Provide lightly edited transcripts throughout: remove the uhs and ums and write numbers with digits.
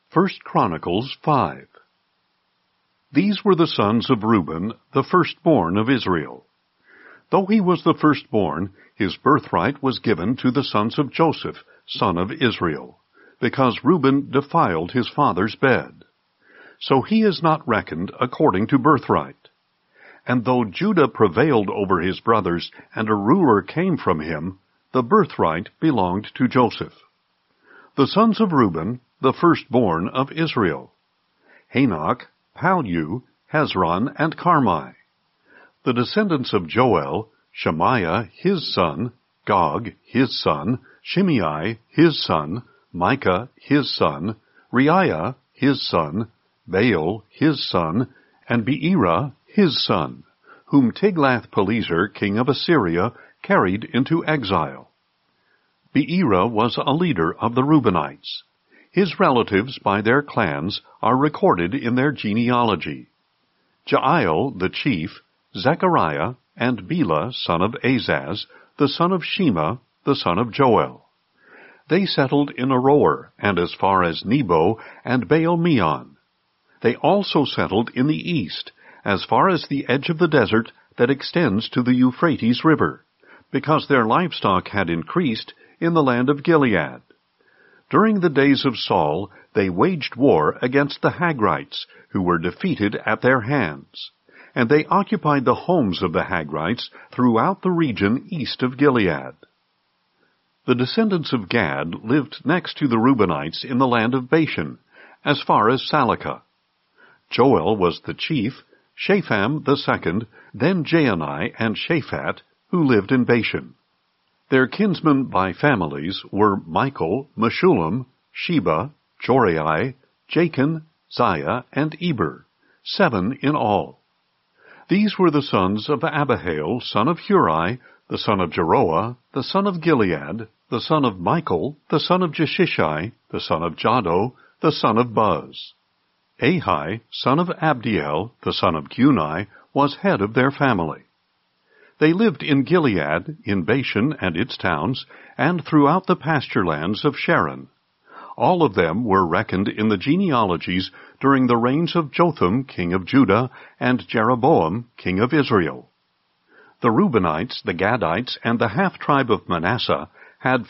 1 Chronicles 5. These were the sons of Reuben, the firstborn of Israel. Though he was the firstborn, his birthright was given to the sons of Joseph, son of Israel, because Reuben defiled his father's bed. So he is not reckoned according to birthright. And though Judah prevailed over his brothers, and a ruler came from him, the birthright belonged to Joseph. The sons of Reuben, the firstborn of Israel: Hanok, Pallu, Hezron, and Carmi. The descendants of Joel: Shemaiah his son, Gog his son, Shimei his son, Micah his son, Reiah his son, Baal his son, and Beerah his son, whom Tiglath-Pileser king of Assyria carried into exile. Beerah was a leader of the Reubenites. His relatives by their clans are recorded in their genealogy: Jael the chief, Zechariah, and Bela son of Azaz, the son of Shema, the son of Joel. They settled in Aroer, and as far as Nebo and Baal-Meon. They also settled in the east, as far as the edge of the desert that extends to the Euphrates River, because their livestock had increased in the land of Gilead. During the days of Saul, they waged war against the Hagrites, who were defeated at their hands, and they occupied the homes of the Hagrites throughout the region east of Gilead. The descendants of Gad lived next to the Reubenites in the land of Bashan, as far as Salecah. Joel was the chief, Shapham the second, then Jaani and Shaphat, who lived in Bashan. Their kinsmen by families were Michael, Meshullam, Sheba, Jorai, Jachin, Ziah, and Eber, 7 in all. These were the sons of Abihail, son of Huri, the son of Jeroah, the son of Gilead, the son of Michael, the son of Jeshishi, the son of Jado, the son of Buz. Ahi, son of Abdiel, the son of Guni, was head of their family. They lived in Gilead, in Bashan and its towns, and throughout the pasture lands of Sharon. All of them were reckoned in the genealogies during the reigns of Jotham, king of Judah, and Jeroboam, king of Israel. The Reubenites, the Gadites, and the half-tribe of Manasseh had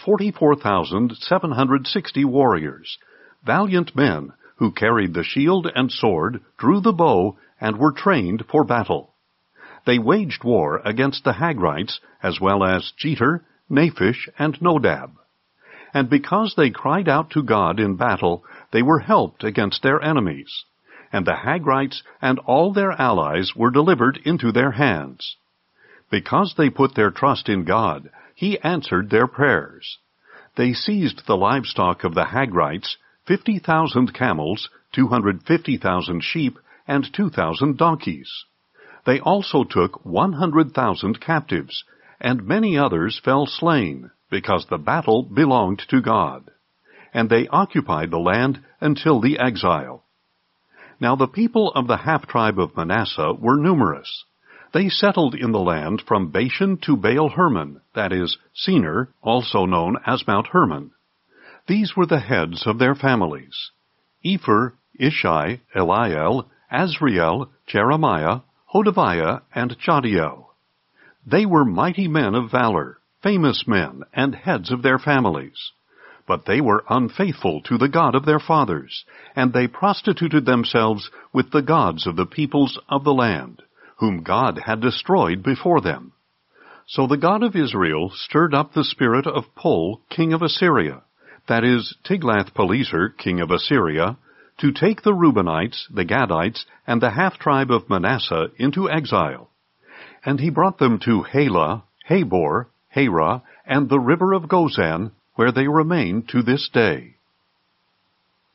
44,760 warriors, valiant men who carried the shield and sword, drew the bow, and were trained for battle. They waged war against the Hagrites, as well as Jeter, Naphish, and Nodab. And because they cried out to God in battle, they were helped against their enemies. And the Hagrites and all their allies were delivered into their hands. Because they put their trust in God, He answered their prayers. They seized the livestock of the Hagrites, 50,000 camels, 250,000 sheep, and 2,000 donkeys. They also took 100,000 captives, and many others fell slain, because the battle belonged to God. And they occupied the land until the exile. Now the people of the half-tribe of Manasseh were numerous. They settled in the land from Bashan to Baal-Hermon, that is, Senir, also known as Mount Hermon. These were the heads of their families: Epher, Ishi, Eliel, Azriel, Jeremiah, Hodaviah, and Jadiel. They were mighty men of valor, famous men, and heads of their families. But they were unfaithful to the God of their fathers, and they prostituted themselves with the gods of the peoples of the land, whom God had destroyed before them. So the God of Israel stirred up the spirit of Pul, king of Assyria, that is, Tiglath-Pileser, king of Assyria, to take the Reubenites, the Gadites, and the half-tribe of Manasseh into exile. And he brought them to Halah, Habor, Harah, and the river of Gozan, where they remain to this day.